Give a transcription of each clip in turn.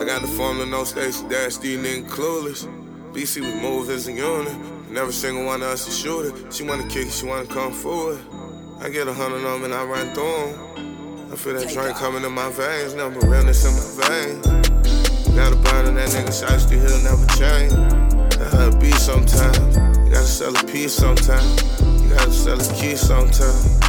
got the formula, no Stacy Dash, these niggas clueless. BC, we move as a unit. Never single one of us is shooter. She wanna kick it, she wanna come forward. I get 100 on them and I run through them. I feel that drink coming in my veins, never realness in my veins. Got a burn in that nigga, shiesty, he'll never change. That how it be sometimes. You gotta sell a piece sometimes. You gotta sell a key sometimes.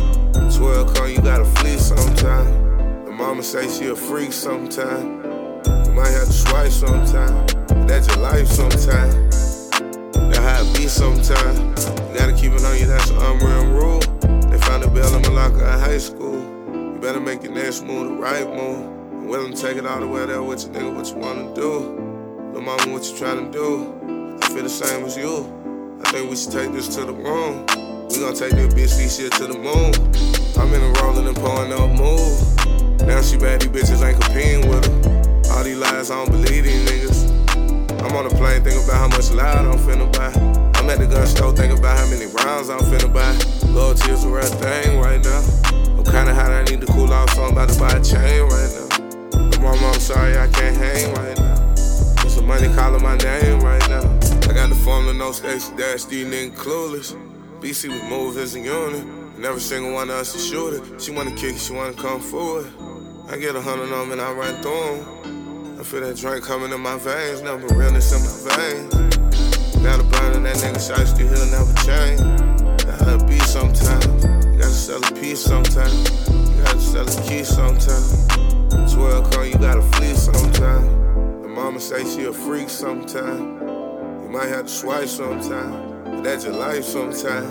12 come, you gotta flee sometimes. The mama say she a freak sometimes. You might have to swipe sometimes. That's your life sometimes. That's how it be sometimes. You gotta keep it on you, that's an unwritten rule. They found a bell in my locker at high school. You better make your next move the right move. I'm willing to take it all the way there with you, nigga, what you wanna do. Lil' mama, what you tryna do? I feel the same as you. I think we should take this to the room. We gon' take this bitch, these shit to the moon. I'm in a rolling and pouring up move. Now she bad, these bitches ain't competing with her. All these lies, I don't believe these niggas. I'm on the plane, thinking about how much loud I'm finna buy. I'm at the gun store, thinking about how many rounds I'm finna buy. Loyalty is a real thing right now. I'm kinda hot, I need to cool off, so I'm about to buy a chain right now. Mama, I'm sorry, I can't hang right now. Put some money calling my name right now. I got the formula, no Stacy Dash, these niggas clueless. BC, we move as a unit. Never single one of us is shooter. She wanna kick it, she wanna come forward. I get 100 on them and I run through them. I feel that drink coming in my veins, never realness in my veins. Got a burn in that nigga, shiesty, he'll never change. That how it be sometimes. You gotta sell a piece sometimes. You gotta sell a key sometimes. 12 come, you gotta flee sometimes. The mama say she a freak sometimes. You might have to swipe sometimes. But that's your life sometimes.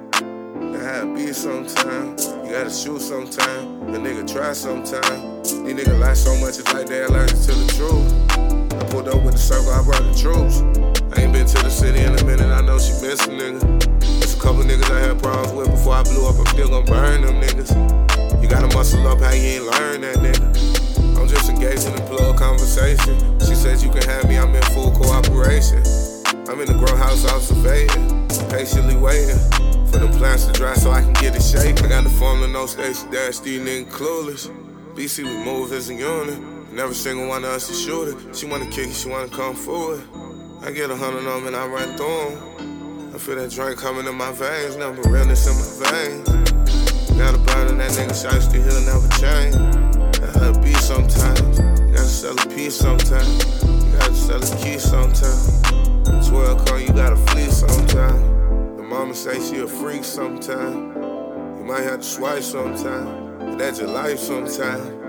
That how it be sometimes. You gotta shoot sometimes. A nigga try sometimes. These niggas lie so much, it's like they allergic to the truth. I pulled up with the circle, I brought the troops. I ain't been to the city in a minute, I know she miss a nigga. There's a couple niggas I had problems with before I blew up, I'm still gon' burn them niggas. You gotta muscle up how you ain't learn that nigga. I'm just engaging in plug conversation. She says you can have me, I'm in full cooperation. I'm in the grow house observating, patiently waiting for them plants to dry so I can get it shake. I got the formula, no Stacy Dash, these niggas clueless. BC, we move as a unit. Never single one of us is shooter. She wanna kick it, she wanna come forward. I get 100 on them and I run through them. I feel that drink coming in my veins, never realness in my veins. Got a burn in that nigga, shiesty, he'll never change. That how it be sometimes. You gotta sell a piece sometimes. You gotta sell a key sometimes. 12 come, you gotta flee sometimes. The mama say she a freak sometimes. You might have to swipe sometimes. But that's your life sometimes.